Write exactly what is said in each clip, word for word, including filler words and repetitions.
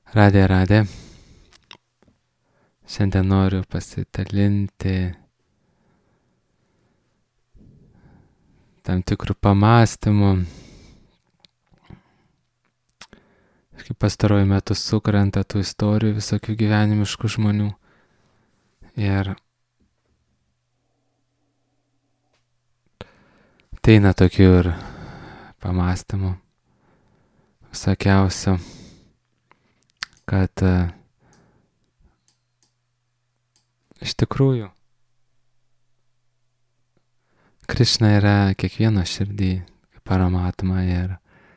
Radė, radė. Šiandien noriu pasidalinti tam tikrų pamastymų. Kaip pastaruoju metu sukrenta tų istorijų visokių gyvenimiškų žmonių. Ir ateina tokių ir pamastymų visokiausių, kad uh, iš tikrųjų Krišna yra kiekvieno širdį, kaip Paramatma, ir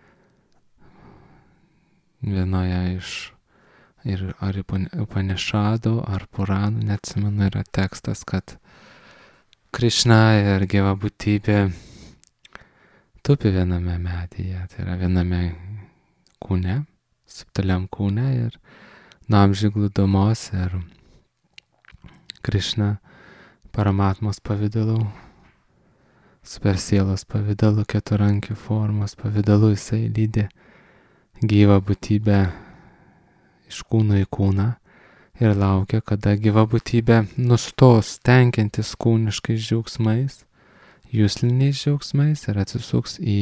vienoje iš ir ar Upanishadų, ar Puranų, neatsimenu, yra tekstas, kad Krišna ir gyva būtybė tupi viename medyje, tai yra viename kūne, subtiliam kūne ir nuo amžių glūdumos ir Krišna Paramatmos pavidalu, supersielos pavidalu, keturankių formos pavidalu jisai lydi gyvą būtybę iš kūno į kūną ir laukia, kada gyva būtybė nustos tenkintis kūniškais džiaugsmais, jusliniais džiaugsmais ir atsisuks į,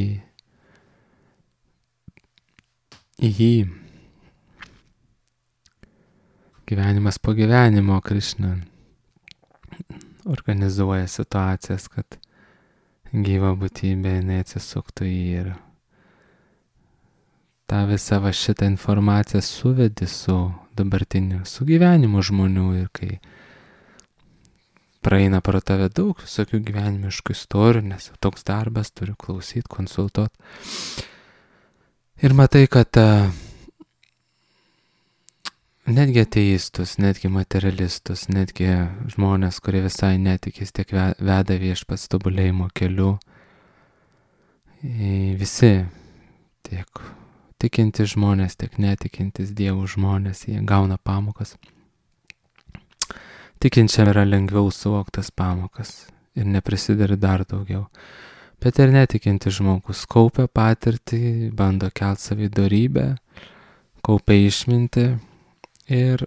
į jį. Gyvenimas po gyvenimo Krišna organizuoja situacijas, kad gyva būtybė jinai atsisuktų į jį ir tą visą va šitą informaciją suvedi su dabartiniu, su gyvenimu žmonių ir kai praeina pro tave daug visokių gyvenimiškų istorijų, nes toks darbas, turiu klausyti, konsultuoti. Ir matai, kad uh, netgi ateistus, netgi materialistus, netgi žmonės, kurie visai netikės, tiek veda viešpats tobulėjimo keliu, visi, tiek tikintis žmonės, tiek netikintis Dievų žmonės, jie gauna pamokas. Tikinčiam yra lengviau suvoktas pamokas ir neprisidari dar daugiau. Bet ir netikintis žmogus kaupia patirtį, bando kelt savydorybę, kaupia išmintį ir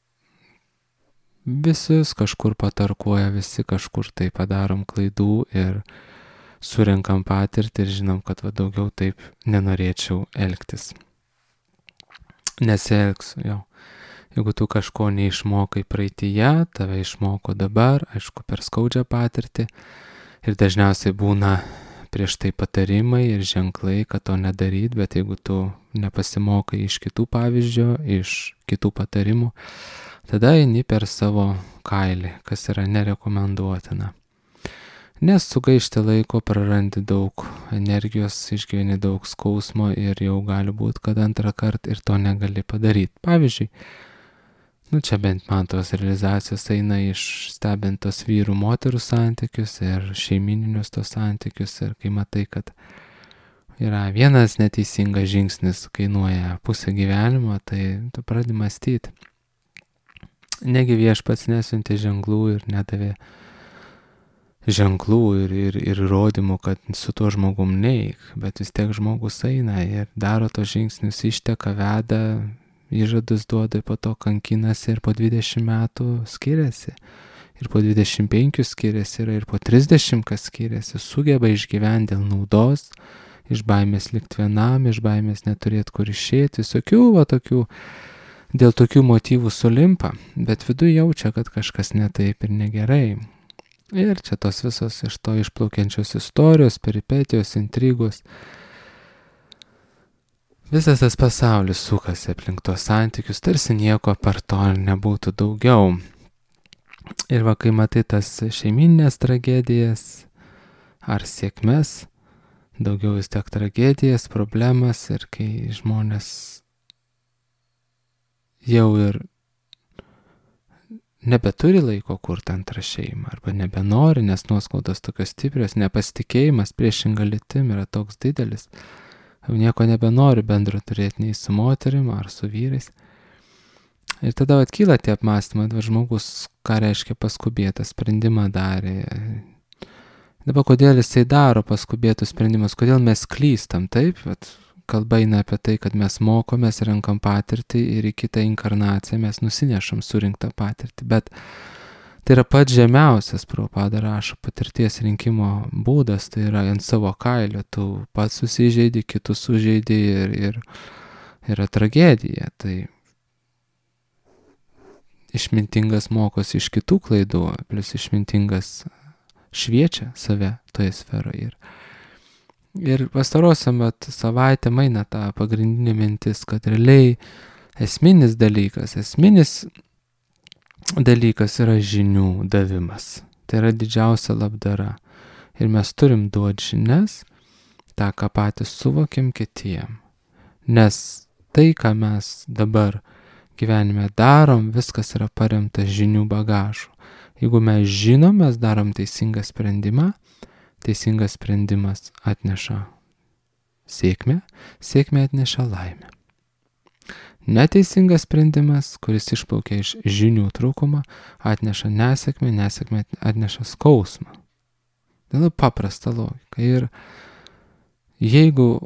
visus kažkur patarkuoja, visi kažkur tai padarom klaidų ir surinkam patirtį ir žinom, kad va daugiau taip nenorėčiau elgtis. Nesielgsiu jau. Jeigu tu kažko neišmokai praeityje, tave išmoko dabar, aišku, per skaudžią patirtį ir dažniausiai būna prieš tai patarimai ir ženklai, kad to nedaryt, bet jeigu tu nepasimokai iš kitų pavyzdžio, iš kitų patarimų, tada eini per savo kailį, kas yra nerekomenduotina. Nes sugaišti laiko, prarandi daug energijos, išgyveni daug skausmo ir jau gali būti, kad antrą kartą ir to negali padaryti. Pavyzdžiui, nu čia bent man tos realizacijos eina iš stebintos vyrų moterų santykius ir šeimininius tos santykius ir kai matai, kad yra vienas neteisingas žingsnis kainuoja pusę gyvenimo, tai tu pradedi mąstyti. Negi viešpats nesiuntė ženklų ir nedavė ženklų ir, ir, ir įrodymų, kad su tuo žmogum neik, bet vis tiek žmogus eina ir daro tos žingsnius, išteka, veda, įžadus duoda, po to kankinasi ir po dvidešimt metų skiriasi. Ir po dvidešimt penkių skiriasi ir po trisdešimt kas skiriasi, sugeba išgyventi dėl naudos, iš baimės likti vienam, iš baimės neturėti kur išėti, visokių va tokių, dėl tokių motyvų sulimpa, bet viduje jaučia, kad kažkas ne taip ir negerai. Ir čia tos visos iš to išplaukiančios istorijos, peripetijos, intrigos. Visas tas pasaulis sukasi aplink tos santykius, tarsi nieko per to nebūtų daugiau. Ir va, kai matai tas šeiminės tragedijas ar sėkmes, daugiau vis tiek tragedijas, problemas ir kai žmonės jau ir nebeturi laiko kurti antrą šeimą arba nebenori, nes nuoskaudos tokios stiprios, nepasitikėjimas priešinga lytim yra toks didelis, jau nieko nebenori bendro turėti nei su moterim ar su vyrais. Ir tada atkyla tie apmąstymai, kad žmogus, ką reiškia paskubėtą sprendimą darė. Dabar kodėl jisai daro paskubėtus sprendimus, kodėl mes klystam, taip, bet kalba eina apie tai, kad mes mokomės, renkam patirtį ir į kitą inkarnaciją mes nusinešam surinktą patirtį. Bet tai yra pats žemiausias, Prabhupada rašo, patirties rinkimo būdas, tai yra ant savo kailio, tu pats susižeidi, kitus sužeidi ir, ir yra tragedija. Tai išmintingas mokosi iš kitų klaidų, plus išmintingas šviečia save toje sferoje. Ir, ir pastarosiam savaitę maina tą pagrindinį mintis, kad realiai esminis dalykas, esminis dalykas yra žinių davimas. Tai yra didžiausia labdara. Ir mes turim duoti žinias, tą, ką patys suvokiam kitiem. Nes tai, ką mes dabar gyvenime darom, viskas yra paremta žinių bagažu. Jeigu mes žinom, mes darom teisingą sprendimą, teisingas sprendimas atneša sėkmę, sėkmė atneša laimę. Neteisingas sprendimas, kuris išplaukia iš žinių trūkumo, atneša nesėkmę, nesėkmė atneša skausmą. Tai labai paprasta logika. Ir jeigu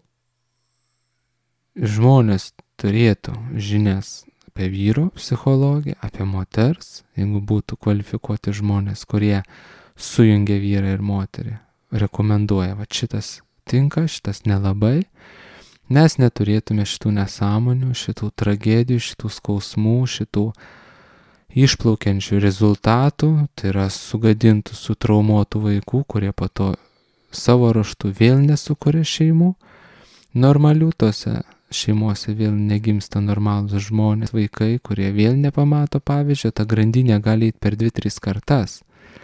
žmonės turėtų žinias apie vyro psichologiją, apie moters, jeigu būtų kvalifikuoti žmonės, kurie sujungia vyrą ir moterį, rekomenduoja, va šitas tinka, šitas nelabai, mes neturėtume šitų nesąmonių, šitų tragedijų, šitų skausmų, šitų išplaukiančių rezultatų, tai yra sugadintų, sutraumuotų vaikų, kurie po to savo ruožtu vėl nesukuria šeimų normalių, tose šeimose vėl negimsta normalūs žmonės, vaikai, kurie vėl nepamato pavyzdžio, ta grandinė gali eiti per dvi, tris kartas.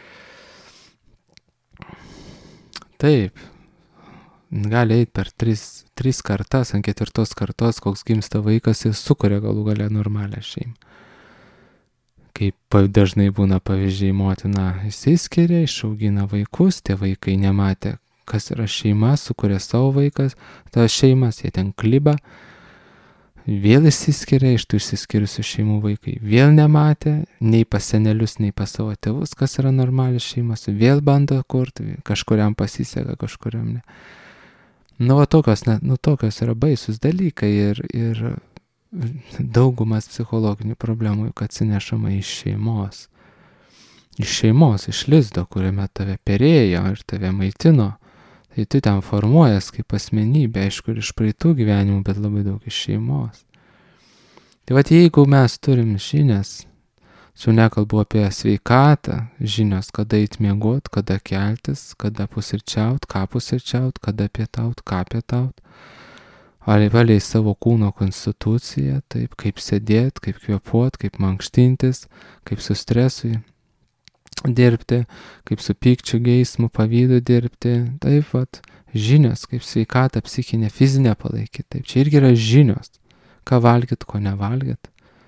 Taip, gali eiti per tris, tris kartas, ant ketvirtos kartos, koks gimsta vaikas ir sukuria galų gale normalią šeimą. Kaip dažnai būna pavyzdžiai, motina išsiskiria, išaugina vaikus, tie vaikai nematė, kas yra šeima, sukuria savo vaikas, tas šeimas, jie ten kliba, vėl išsiskiria, iš tų išsiskiriusių šeimų vaikai vėl nematė, nei pas senelius, nei pas savo tėvus, kas yra normalios šeimas, vėl bando kurti, kažkuriam pasiseka, kažkuriam ne. Nu, va, tokios, ne, nu, tokios yra baisus dalykai ir, ir daugumas psichologinių problemų juk atsinešama iš šeimos. Iš šeimos, iš lizdo, kuriame tave perėjo ir tave maitino. Tai tu ten formuojas kaip asmenybė, aišku, ir iš praeitų gyvenimų, bet labai daug iš šeimos. Tai vat jeigu mes turim žinias, su nekalbu apie sveikatą, žinios, kada eit miegot, kada keltis, kada pusryčiaut, ką pusryčiaut, kada pietaut, ką pietaut, valiai savo kūno konstituciją, taip, kaip sėdėt, kaip kvėpuot, kaip mankštintis, kaip su stresui dirbti, kaip su pykčiu, geismu, pavydu dirbti, taip vat, žinios, kaip sveikatą, psichinę, fizinę palaikyti, taip, čia irgi yra žinios, ką valgyt, ko nevalgyt.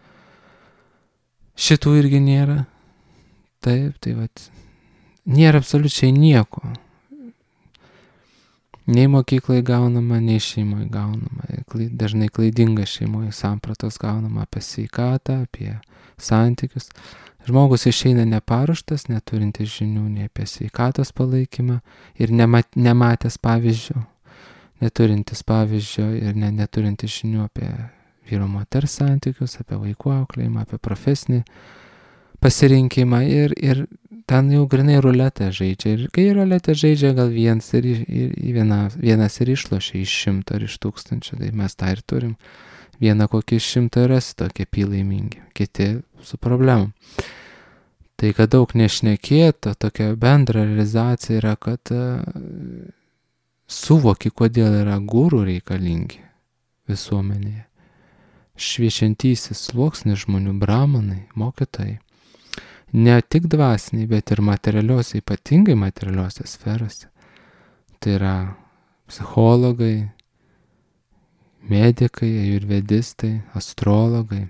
Šitų irgi nėra, taip, tai vat, nėra absoliučiai nieko. Nei mokyklai gaunama, nei šeimoje gaunama, dažnai klaidinga šeimoje sampratos gaunama apie sveikatą, apie santykius. Žmogus išeina neparuoštas, neturintis žinių nei apie sveikatos palaikymą ir nemat, nematęs pavyzdžių, neturintis pavyzdžio ir ne, neturintis žinių apie vyro moters santykius, apie vaikų auklėjimą, apie profesinį pasirinkimą ir, ir ten jau grinai ruletę žaidžia. Ir kai ruletę žaidžia, gal vienas ir, ir, ir viena, vienas ir išlošia iš šimto ar iš tūkstančio, tai mes tą ir turim. Vieną kokį iš šimto rasti tokie pilaimingi, kiti su problemom. Tai, kad daug nešnekėta, tokia bendra realizacija yra, kad uh, suvoki, kodėl yra gurų reikalingi visuomenėje. Šviečiantysis sluoksnis žmonių, brahmanai, mokytojai. Ne tik dvasiniai, bet ir materialiuose, ypatingai materialiuose sferose. Tai yra psichologai, medikai, ajurvedistai, astrologai.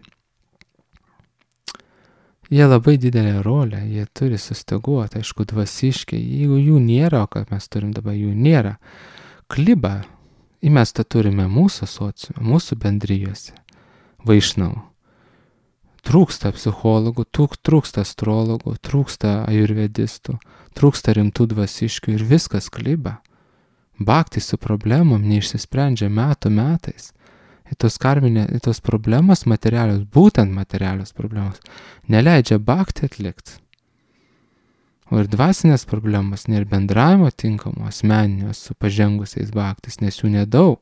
Jie labai didelę rolę, jie turi sustyguoti, aišku, dvasiškai, jeigu jų nėra, o kad mes turim dabar, jų nėra, kliba, įmestą turime mūsų sociume, mūsų bendrijose, vaišnavų. Trūksta psichologų, trūksta astrologų, trūksta ajurvedistų, trūksta rimtų dvasiškių ir viskas kliba. Bhakti su problemom neišsisprendžia metų metais. Ir tos karminė, ir tos problemos materialios, būtent materialios problemos, neleidžia bhakti atlikti. O ir dvasinės problemos, nėra bendravimo tinkamo, asmeninio su pažengusiais bhaktis, nes jų nedaug.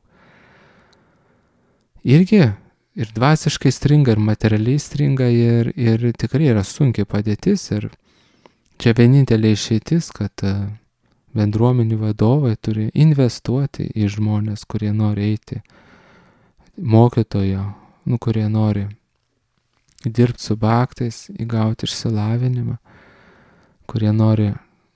Irgi ir dvasiškai stringa, ir materialiai stringa, ir, ir tikrai yra sunkiai padėtis. Ir čia vienintelė išeitis, kad bendruomenių vadovai turi investuoti į žmonės, kurie nori eiti mokytojo, nu, kurie nori dirbti su bhaktais, įgauti išsilavinimą, kurie nori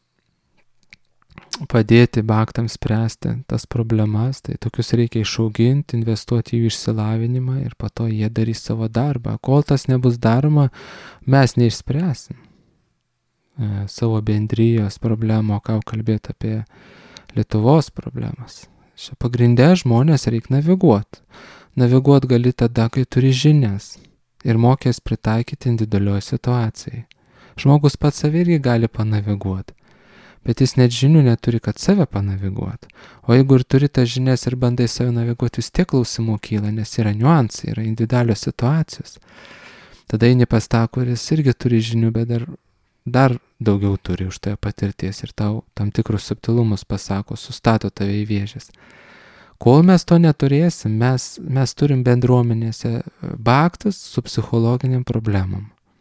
padėti bhaktams spręsti tas problemas, tai tokius reikia išauginti, investuoti į jų išsilavinimą ir po to jie darys savo darbą. Kol tas nebus daroma, mes neišspręsim e, savo bendrijos problemų, ką kalbėti apie Lietuvos problemas. Šia pagrindė žmonės reikia naviguoti. Naviguoti gali tada, kai turi žinias ir mokės pritaikyti individualioje situacijai. Žmogus pats save irgi gali panaviguoti, bet jis net žinių neturi, kad save panaviguoti. O jeigu ir turi tas žinias ir bandai save naviguoti, vis tiek klausimų kyla, nes yra niuansai, yra individualios situacijos. Tada eini pas tą, kuris irgi turi žinių, bet dar, dar daugiau turi už tai patirties ir tau tam tikrus subtilumus pasako, sustato tave į vėžes. Kol mes to neturėsim, mes, mes turim bendruomenėse bhaktus su psichologiniam problemom.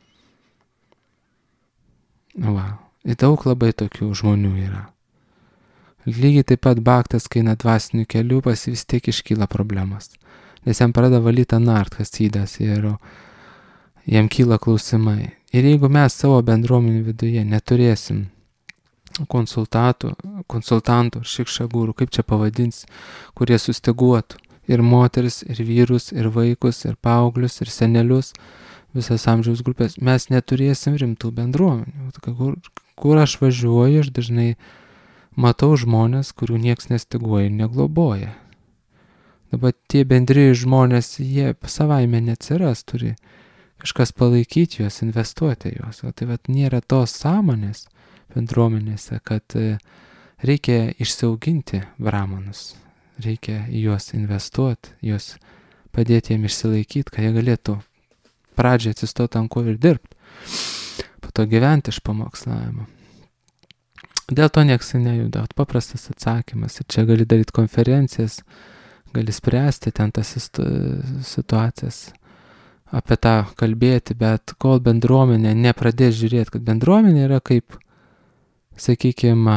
Va, ir daug labai tokių žmonių yra. Lygiai taip pat bhaktas, kai eina dvasiniu keliu, pas vis tiek iškyla problemas. Nes jam pradeda valyti nartkas įdas ir jam kyla klausimai. Ir jeigu mes savo bendruomenių viduje neturėsim konsultatų, konsultantų, šikšagūrų, kaip čia pavadins, kurie sustyguotų ir moteris, ir vyrus, ir vaikus, ir paauglius, ir senelius, visas amžiaus grupės, mes neturėsim rimtų bendruomenių. Kur, kur aš važiuoju, aš dažnai matau žmonės, kurių nieks nestiguoja ir negloboja. Dabar tie bendri žmonės, jie savaime neatsiras, turi kažkas palaikyti juos, investuoti juos. O tai vat nėra tos sąmonės bendruomenėse, kad reikia išsiauginti brahmanus, reikia į juos investuoti, juos padėti jiem išsilaikyti, kad jie galėtų pradžiai atsistoti ant ko ir dirbti, po to gyventi iš pamokslavimo. Dėl to nieks nejuda, paprastas atsakymas. Ir čia gali daryti konferencijas, gali spręsti ten tas situacijas, apie tą kalbėti, bet kol bendruomenė nepradės žiūrėti, kad bendruomenė yra kaip, sakykime,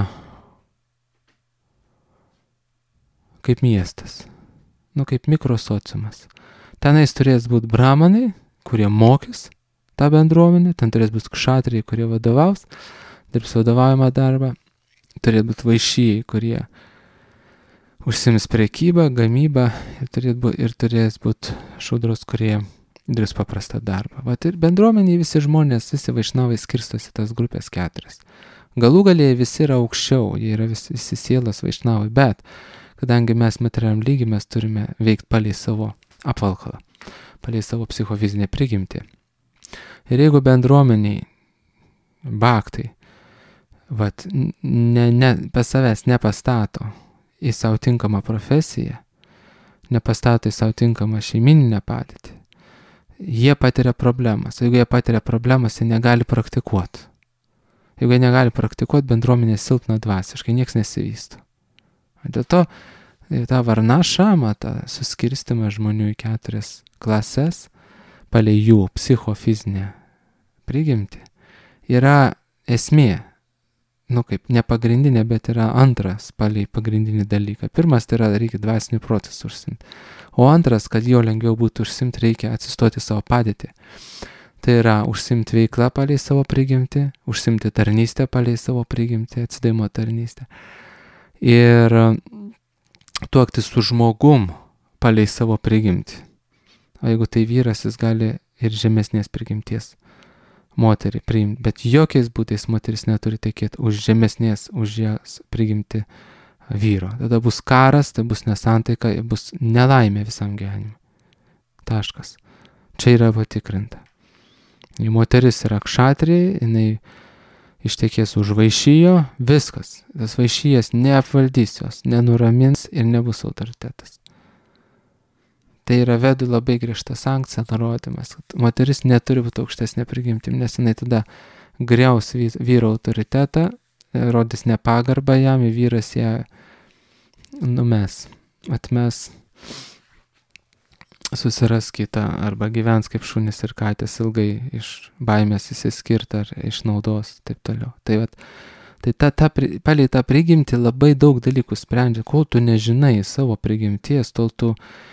kaip miestas, nu kaip mikrosociumas. Tenais turės būti brahmanai, kurie mokys tą bendruomenę, ten turės būti kšatriai, kurie vadovaus, dirbs vadovaujamą darbą, turės būti vaišijai, kurie užsims prekybą, gamybą ir turės būti, ir turės būti šudros, kurie dirbs paprastą darbą. Vat ir bendruomeniai visi žmonės, visi vaišnavai skirstosi tas grupės keturias. Galų galėje visi yra aukščiau, jie yra visi, visi sielos vaišnavai, bet kadangi mes materialiam lygi, mes turime veikti palei savo apvalkalą, palei savo psichofizinę prigimtį. Ir jeigu bendruomeniai, bhaktai, vat, ne, ne, pas savęs nepastato į savo tinkamą profesiją, nepastato į savo tinkamą šeimininę padėtį, jie patiria problemas. Jeigu jie patiria problemas, jie negali praktikuoti. Jeigu jie negali praktikuoti, bendruomenė silpna dvasiškai, nieks nesivysto. Dėl to tą varnašamą, tą suskirstimą žmonių į keturias klases, palei jų psichofizinę prigimtį, yra esmė, nu kaip ne pagrindinė, bet yra antras palei pagrindinį dalyką. Pirmas tai yra reikia dvasinių procesų užsimti. O antras, kad jo lengviau būtų užsimti, reikia atsistoti savo padėtį. Tai yra užsimti veiklą palei savo prigimtį, užsimti tarnystę palei savo prigimtį, atsidavimo tarnystę. Ir tuoktis su žmogum palei savo prigimtį. O jeigu tai vyras, jis gali ir žemesnės prigimties moterį priimti, bet jokiais būdais moteris neturi tekėti už žemesnės, už jas prigimti vyro. Tada bus karas, tai bus nesantaika, bus nelaimė visam gyvenimui. Taškas. Čia yra patikrinta. Moteris yra kšatrija, jinai ištekės už vaišijo, viskas. Tas vaišijas neapvaldys jos, nenuramins ir nebus autoritetas. Tai yra vedų labai griežta sankcija, nurodymas, kad moteris neturi būti aukštesnė prigimtim, nes jinai tada griaus vyro autoritetą, rodys nepagarbą jam, vyras ją numes, atmes, susiras kitą, arba gyvens kaip šunis ir katės ilgai iš baimės įsiskirti ar iš naudos, taip toliau. Tai, vat, tai ta, ta, palei tą prigimtį labai daug dalykų sprendžia, kol tu nežinai savo prigimties, tol tu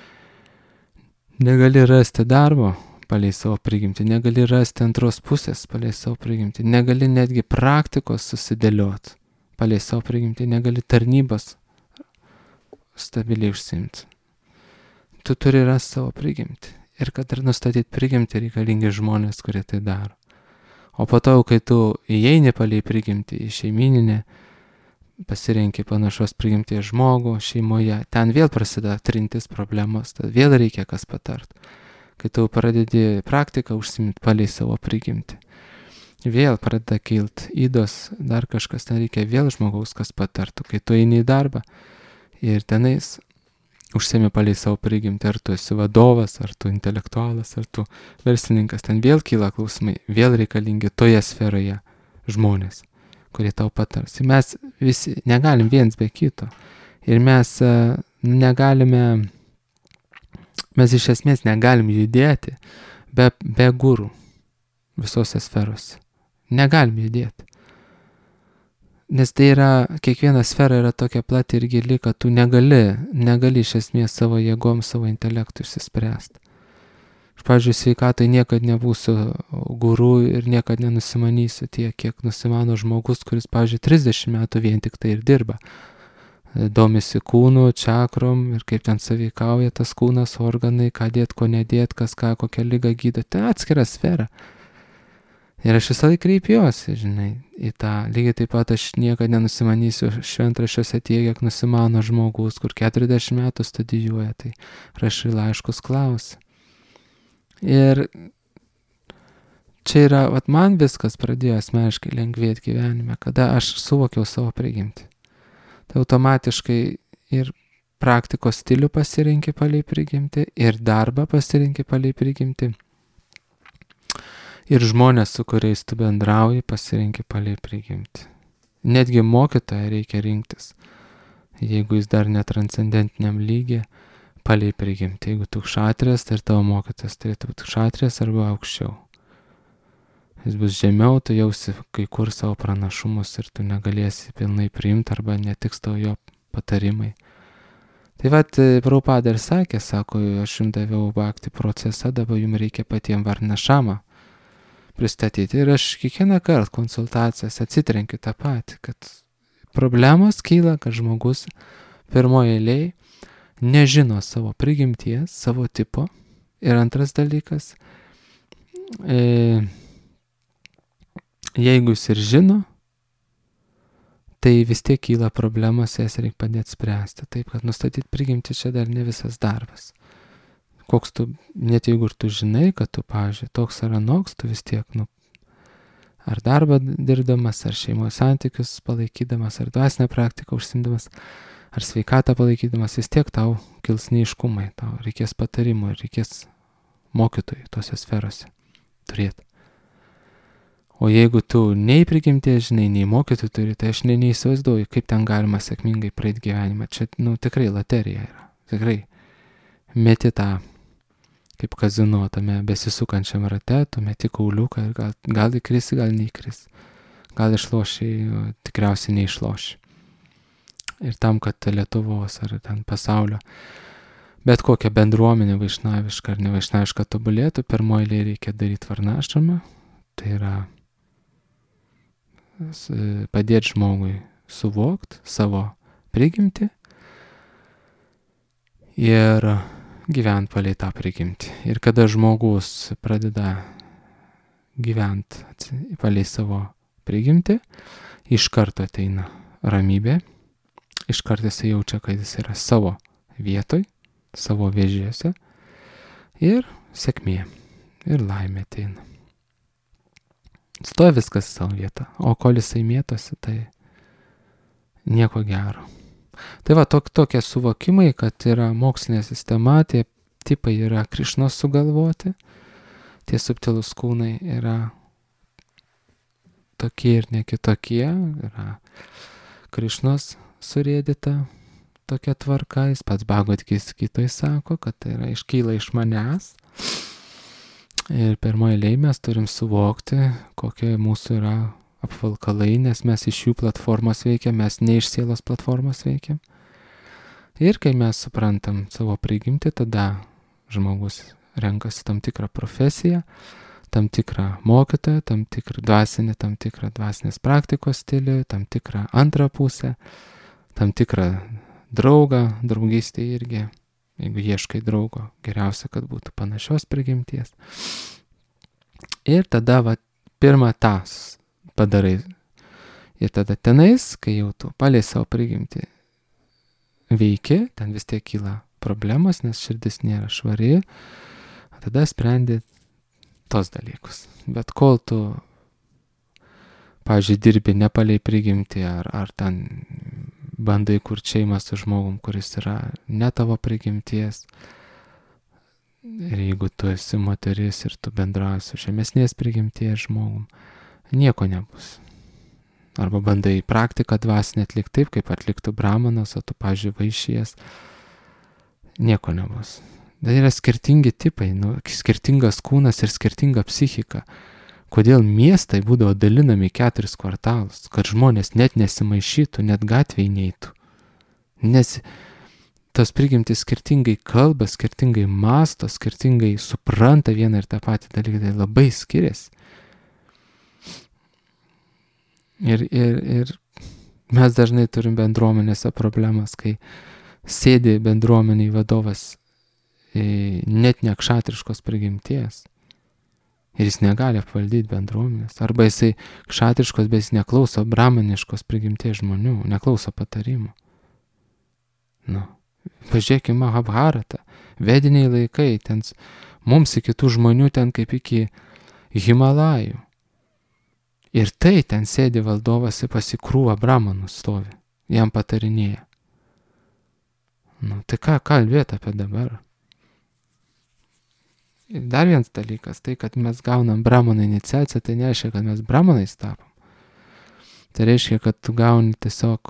negali rasti darbo palei savo prigimtį, negali rasti antros pusės palei savo prigimtį, negali netgi praktikos susidėlioti palei savo prigimtį, negali tarnybos stabiliai užsiimti. Tu turi rasti savo prigimtį. Ir kad ir nustatyti prigimtį reikalingi žmonės, kurie tai daro. O po to, kai tu įeini palei prigimtį į šeimininę, pasirenki panašos prigimties žmogų šeimoje, ten vėl prasideda trintis problemos, tad vėl reikia kas patart. Kai tu pradedi praktiką užsimti palei savo prigimtį, vėl pradeda kilt įdos, dar kažkas, ten reikia vėl žmogaus kas patartų. Kai tu eini į darbą ir tenais užsiemi palei savo prigimtį, ar tu esi vadovas, ar tu intelektualas, ar tu verslininkas, ten vėl kyla klausimai, vėl reikalingi toje sferoje žmonės, kurie tau patars. Ir mes visi negalim viens be kito. Ir mes negalime, mes iš esmės negalim judėti be, be gurų visose sferose. Negalim judėti. Nes tai yra, kiekviena sfera yra tokia plati ir gili, kad tu negali, negali iš esmės savo jėgom, savo intelektu išsispręsti. Aš, pavyzdžiui, sveikatai niekad nebūsiu guru ir niekad nenusimanysiu tiek, kiek nusimano žmogus, kuris, pavyzdžiui, trisdešimt metų vien tik tai ir dirba. Domisi kūnu, čakrom ir kaip ten sąveikauja tas kūnas, organai, ką dėt, ko nedėt, kas ką, kokią ligą gydo. Tai atskira sfera. Ir aš visą laiką kreipiuosi, žinai, į tą. Lygiai taip pat aš niekada nenusimanysiu šventraščiuose tiek, kiek nusimano žmogus, kur keturiasdešimt metų studijuoja, tai rašai laiškus, klausi. Ir čia yra, vat man viskas pradėjo asmeniškai lengvėti gyvenime, kada aš suvokiau savo prigimtį. Tai automatiškai ir praktikos stilių pasirinki palei prigimtį, ir darbą pasirinki palei prigimtį. Ir žmonės, su kuriais tu bendrauji, pasirinki palei prigimtį. Netgi mokytoją reikia rinktis, jeigu jis dar netranscendentiniam lygiai, palei prigimtį. Jeigu tu kšatrijas, tai ir tavo mokytojas turėtų būti kšatrijas arba aukščiau. Jis bus žemiau, tu jausi kai kur savo pranašumus ir tu negalėsi pilnai priimti arba netiks tau jo patarimai. Tai vat, Prabhupada ir sakė, sako, aš jums daviau bhakti procesą, dabar jums reikia patiem varnašamą pristatyti. Ir aš kiekvieną kartą konsultacijas atsitrenkiu tą patį, kad problemos kyla, kad žmogus pirmoje eilėje nežino savo prigimties, savo tipo. Ir antras dalykas, e, jeigu jis ir žino, tai vis tiek kyla problemas, jas reikia padėti spręsti. Taip, kad nustatyti prigimtį čia dar ne visas darbas. Koks tu, net jeigu ir tu žinai, kad tu, pavyzdžiui, toks ar anoks, tu vis tiek, nu, ar darbą dirbdamas, ar šeimoje santykius palaikydamas, ar dvasinę praktiką užsimdamas, ar sveikatą palaikydamas, vis tiek tau kils neiškumai, tau reikės patarimų ir reikės mokytojų tose sferose turėti. O jeigu tu nei prigimties žinai, nei mokytojų turi, tai aš ne, neįsivaizduoju, kaip ten galima sėkmingai praeiti gyvenimą. Čia, nu, tikrai loterija yra. Tikrai meti tą, kaip kazino, tame besisukančiam rate, tu meti kauliuką ir gal, gal įkrisi, gal neįkrisi. Gal išlošiai, tikriausiai neišloši. Ir tam, kad Lietuvos ar ten pasaulio, bet kokią bendruomenę vaišnavišką ar nevaišnavišką tobulėtų, pirmoje eilėje reikia daryti varnašramą. Tai yra padėti žmogui suvokti savo prigimtį ir gyventi palei tą prigimtį. Ir kada žmogus pradeda gyventi palei savo prigimtį, iš karto ateina ramybė, iš karto jis jaučia, kad jis yra savo vietoj, savo vėžėse, ir sėkmė, ir laimė ateina. stoja viskas savo vietą, o kol jisai mėtosi, tai nieko gero. Tai va, tok, tokie suvokimai, kad yra mokslinė sistema, tie tipai yra Krišnos sugalvoti, tie subtilūs kūnai yra tokie ir ne kitokie, yra Krišnos surėdyta tokia tvarka, jis pats Bhagavad Gitoj sako, kad tai yra iškyla iš manęs. Ir pirmoje eilėje mes turim suvokti, kokie mūsų yra apvalkalai, nes mes iš jų platformos veikiam, mes ne iš sielos platformos veikiam. Ir kai mes suprantam savo prigimtį, tada žmogus renkasi tam tikrą profesiją, tam tikrą mokytoją, tam tikrą dvasinį, tam tikrą dvasinės praktikos stilių, tam tikrą antrą pusę, tam tikrą draugą, draugystė irgi. Jeigu ieškai draugo, geriausia, kad būtų panašios prigimties. Ir tada, va, pirmą tą padarai. Ir tada tenais, kai jau tu palei savo prigimtį veiki, ten vis tiek kyla problemos, nes širdis nėra švari, tada sprendi tos dalykus. Bet kol tu, pavyzdžiui, dirbi ne palei prigimtį, ar, ar ten bandai kurti šeimą su žmogum, kuris yra ne tavo prigimties. Ir jeigu tu esi moteris ir tu bendrauji su žemesnės prigimties žmogum, nieko nebus. Arba bandai praktiką dvasinę atlikti taip, kaip atliktų brahmanas, o tu, pavyzdžiui, vaišijas, nieko nebus. Tai yra skirtingi tipai, nu, skirtingas kūnas ir skirtinga psichika. Kodėl miestai būdavo dalinami keturis kvartalus, kad žmonės net nesimaišytų, net gatvėje neitų. Nes tos prigimtys skirtingai kalba, skirtingai masto, skirtingai supranta vieną ir tą patį dalyką, tai labai skiriasi. Ir, ir, ir mes dažnai turim bendruomenėse problemas, kai sėdi bendruomeniai vadovas net ne kšatriškos prigimties. Ir jis negali apvaldyti bendruomenės. Arba jisai kšatriškos, bet jis neklauso brahmaniškos prigimties žmonių, neklauso patarimų. Nu, pažiūrėkime Mahabharatą, vediniai laikai, ten mums iki tų žmonių ten kaip iki Himalajų. Ir tai ten sėdi valdovas ir pasikrūva brahmanų stovi, jam patarinėja. Nu, tai ką kalbėti apie dabar? Ir dar vienas dalykas, tai kad mes gaunam brahmano iniciaciją, tai nereiškia, kad mes brahmanais tapom. Tai reiškia, kad tu gauni tiesiog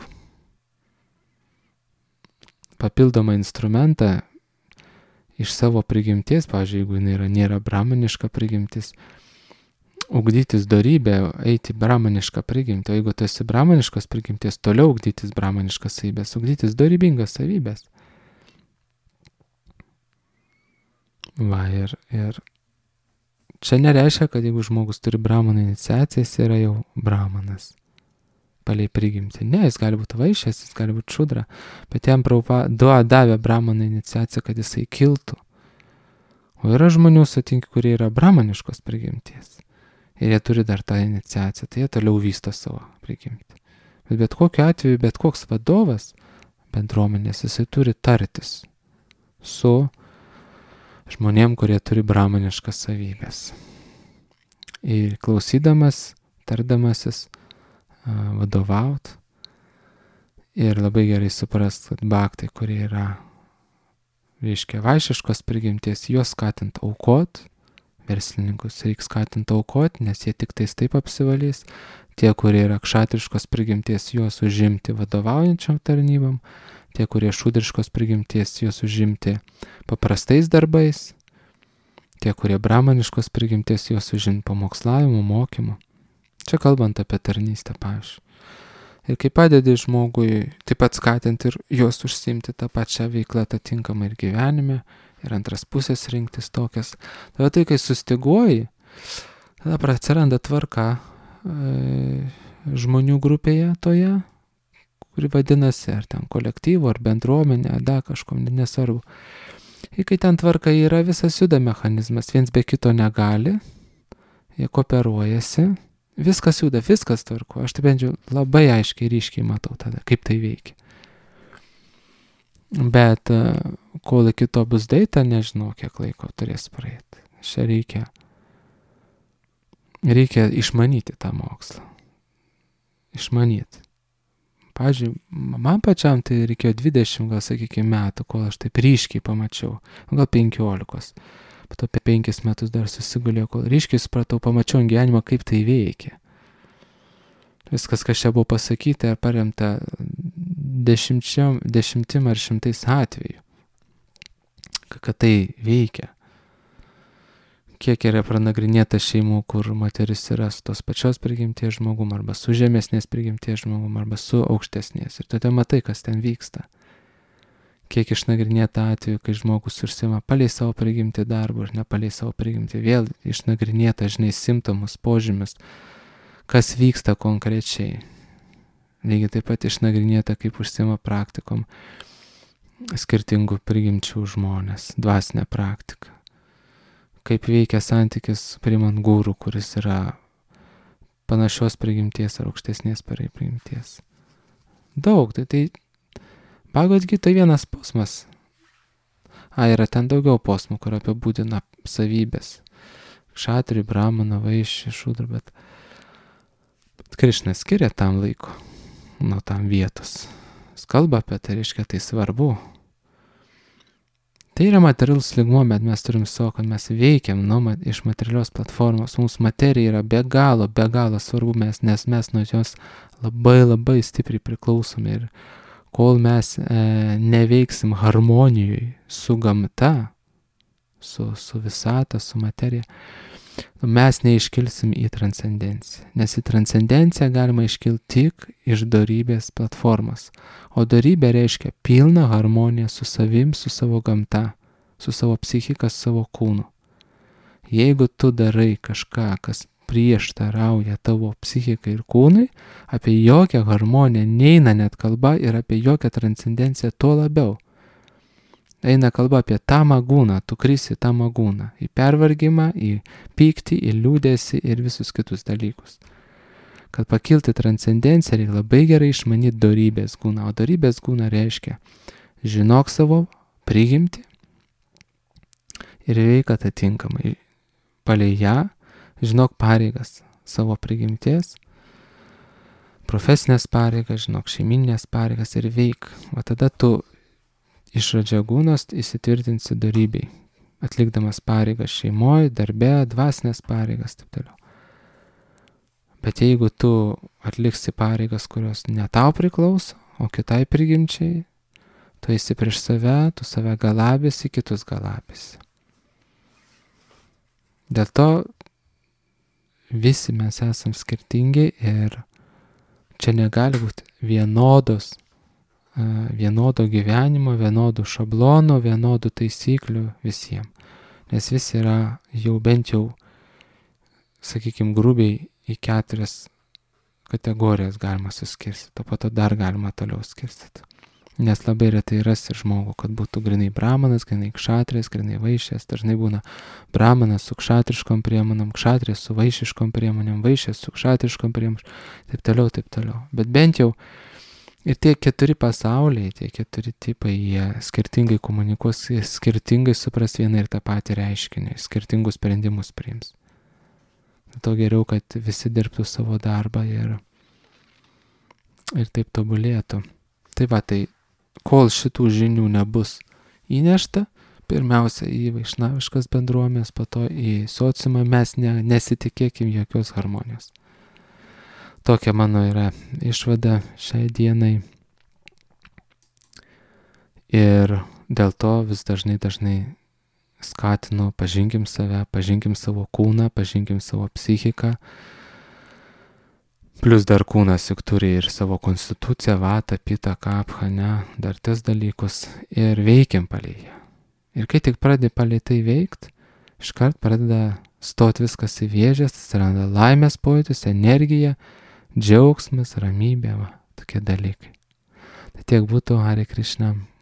papildomą instrumentą iš savo prigimties, pavyzdžiui, jeigu jinai yra, nėra brahmaniška prigimtis, ugdytis dorybę, eiti brahmanišką prigimtį, o jeigu tu esi brahmaniškos prigimties, toliau ugdytis brahmaniškas savybės, ugdytis dorybingas savybės. Va, ir, ir čia nereiškia, kad jeigu žmogus turi brahmano iniciaciją, jis yra jau brahmanas. Palei prigimtį. Ne, jis gali būti vaišės, jis gali būti šudra, bet jam Prabhupada davė brahmano iniciaciją, kad jisai kiltų. O yra žmonių, sutinki, kurie yra brahmaniškos prigimties. Ir jie turi dar tą iniciaciją, tai jie toliau vysto savo prigimtį. Bet bet kokiu atveju, bet koks vadovas bendruomenės, jisai turi tartis su žmonėm, kurie turi brahmaniškas savybės. Ir klausydamas, tardamasis, vadovaut ir labai gerai suprast, kad bhaktai, kurie yra, reiškia, vaišiškos prigimties, juos skatint aukot, verslininkus reikia skatint aukot, nes jie tik tais taip apsivalys. Tie, kurie yra kšatriškos prigimties, juos užimti vadovaujančiam tarnybam, tie, kurie šudriškos prigimties, juos užimti paprastais darbais, tie, kurie brahmaniškos prigimties, juos užimti pamokslavimu, mokymu. Čia kalbant apie tarnystę, pavyzdžiui. Ir kai padedi žmogui taip pat skatinti ir juos užsiimti tą pačią veiklą atitinkamai ir gyvenime, ir antras pusės rinktis tokias. Tada tai, kai sustiguoji, tada atsiranda tvarka e, žmonių grupėje toje, kuri vadinasi, ar ten kolektyvo, ar bendruomenė, ar dar kažkom, nesvarbu. Ir kai ten tvarka yra, visas juda mechanizmas, viens be kito negali, jie kooperuojasi, viskas juda, viskas tvarko. Aš tai bent jau labai aiškiai, ryškiai matau tada, kaip tai veikia. Bet kol iki to bus daeita, nežinau, kiek laiko turės praeiti. Čia reikia reikia išmanyti tą mokslą. Išmanyti. Pavyzdžiui, man pačiam tai reikėjo dvidešimt, gal sakykime, metų, kol aš taip ryškiai pamačiau. Gal penkiolikos. Po to apie penkis metus dar susigulėjau, kol ryškiai supratau, pamačiau ant gyvenimo, kaip tai veikia. Viskas, kas čia buvo pasakyta, paremta dešimčiam, dešimtim ar šimtais atvejų. Kad tai veikia. Kiek yra pranagrinėta šeimų, kur moteris yra su tos pačios prigimties žmogum, arba su žemesnės prigimties žmogum, arba su aukštesnės. Ir tada matai, kas ten vyksta. Kiek išnagrinėta atveju, kai žmogus užsima palei savo prigimtį darbą ir ne palei savo prigimtį. Vėl išnagrinėta, žinai, simptomus, požymius, kas vyksta konkrečiai. Lygiai taip pat išnagrinėta, kaip užsima praktikom skirtingų prigimčių žmonės, dvasinė praktika. Kaip veikia santykis priimant gūrų, kuris yra panašios prigimties ar aukštesnės prigimties. Daug, tai tai Bhagavad Gita vienas posmas. A, yra ten daugiau posmų, kur apibūdina savybės. Kšatri, brahmana, vaišį, šudra, bet, bet Krišna skiria tam laiko, nuo tam vietos. Jis kalba apie tai, reiškia, tai svarbu. Tai yra materialus lygmuo, bet mes turim savo, kad mes veikiam nuo, iš materialios platformos. Mums materija yra be galo, be galo svarbu, mes, nes mes nuo jos labai labai stipriai priklausomi. Ir kol mes e, neveiksim harmonijui su gamta, su, su visata, su materija, mes neiškilsim į transcendenciją. Nes į transcendenciją galima iškilti tik iš dorybės platformos. O dorybė reiškia pilną harmoniją su savim, su savo gamta, su savo psichika, su savo kūnu. Jeigu tu darai kažką, kas prieštarauja tavo psichikai ir kūnui, apie jokią harmoniją neina net kalba ir apie jokią transcendenciją tuo labiau. Eina kalba apie tamagūną, tu krisi tamagūną, į pervargimą, į pyktį, į liūdėsį ir visus kitus dalykus. Kad pakilti transcendenciją, reikia labai gerai išmanyti dorybės gūną, o dorybės gūną reiškia žinok savo prigimtį ir veik atitinkamai. Palei ją žinok pareigas savo prigimties, profesinės pareigas, žinok šeiminės pareigas ir veik. O tada tu iš radžagūnos įsitvirtinsi dorybei, atlikdamas pareigas šeimoje, darbe, dvasinės pareigas, taip toliau. Bet jeigu tu atliksi pareigas, kurios ne tau priklauso, o kitai prigimčiai, tu esi prieš save, tu save galabėsi, kitus galabėsi. Dėl to visi mes esam skirtingi ir čia negali būti vienodos vienodo gyvenimo, vienodų šablonų, vienodų taisyklių visiems. Nes visi yra jau bent jau, sakykime, grubiai į keturias kategorijas galima suskirstyti, o po to dar galima toliau skirstyti. Nes labai retai rasi žmogų, kad būtų grinai brahmanas, grinai kšatrės, grinai vaišės. Dažnai būna brahmanas su kšatriškom priemonėm, kšatrės su vaišiškom priemonėm, vaišės su kšatriškom priemonėm, taip toliau, taip toliau. Bet bent jau ir tie keturi pasauliai, tie keturi tipai, jie skirtingai komunikuos, skirtingai supras vieną ir tą patį reiškinį, skirtingus sprendimus priims. To geriau, kad visi dirbtų savo darbą ir, ir taip tobulėtų. Tai va, tai kol šitų žinių nebus įnešta, pirmiausia į vaišnaviškas bendruomenės, po to į sociumą, mes ne, nesitikėkim jokios harmonijos. Tokia mano yra išvada šiai dienai. Ir dėl to vis dažnai, dažnai skatinu, pažinkim save, pažinkim savo kūną, pažinkim savo psichiką. Plius dar kūnas juk turi ir savo konstituciją, vatą, pitą, kapchą, ne, dar tas dalykus. Ir veikiam palei ją. Ir kai tik pradedi palei tai veikti, iškart pradeda stoti viskas į vėžes, atsiranda laimės pojūtis, energija, džiaugsmas, ramybė, va, tokie dalykai. Tai tiek būtų, Hare Krishna.